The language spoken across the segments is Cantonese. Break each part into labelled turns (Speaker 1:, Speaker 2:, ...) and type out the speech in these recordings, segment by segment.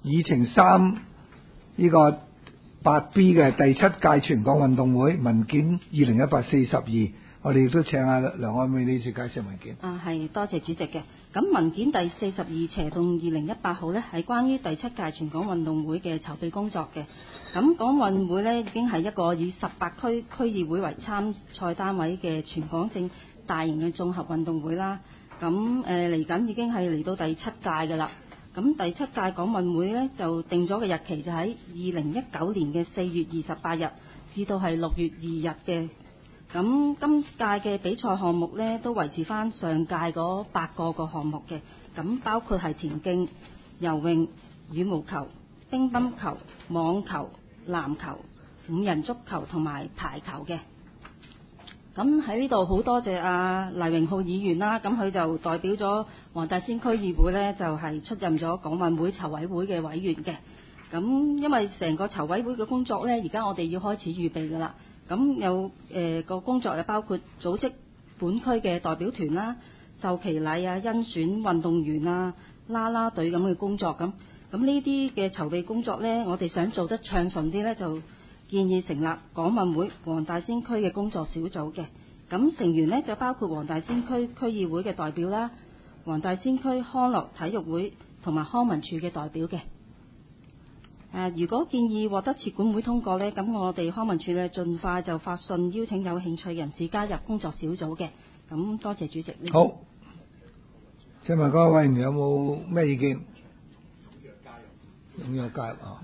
Speaker 1: 議程3呢個8B 嘅第7屆全港運動會文件2018-42，我哋亦都請阿梁愛美女士介紹文件。
Speaker 2: 係多謝主席嘅。咁文件第42/2018號呢，係關於第7屆全港運動會嘅籌備工作嘅。咁港運會呢，已經係一個以18區區議會為參賽單位嘅全港性大型嘅綜合運動會啦。咁嚟緊已經係嚟到第7屆㗎啦。咁第7屆港運會呢，就定咗嘅日期就喺2019年嘅4月28日至到係6月2日嘅。咁今屆嘅比賽項目呢，都維持翻上屆嗰8個項目嘅。咁包括係田徑、游泳、羽毛球、乒乓球、網球、籃球、5人足球同埋排球嘅。咁喺呢度好多謝黎榮浩議員啦，咁佢就代表咗黃大仙區議會呢，就係出任咗港運會籌委會嘅委員嘅。咁因為成個籌委會嘅工作呢，而家我哋要開始預備㗎啦。咁有個工作就包括組織本區嘅代表團啦、授旗禮啊、甄選運動員啊、啦啦隊咁嘅工作咁。咁呢啲嘅籌備工作呢，我哋想做得暢順啲呢，就建議成立港運會黃大仙區嘅工作小組嘅。咁成員呢，就包括黃大仙區區議會嘅代表啦、黃大仙區康樂體育會同埋康文署嘅代表嘅。如果建議獲得設管會通過呢，咁我哋康文署呢，盡快就發信邀請有興趣人士加入工作小組嘅。咁多謝主席。
Speaker 1: 好，請問各位委員有冇咩意見？踴躍加入啊！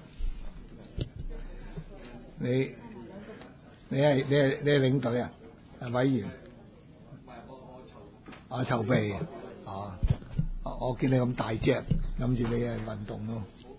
Speaker 1: 你係領隊啊？係委員？籌備啊！我見你咁大隻，諗住你係運動咯。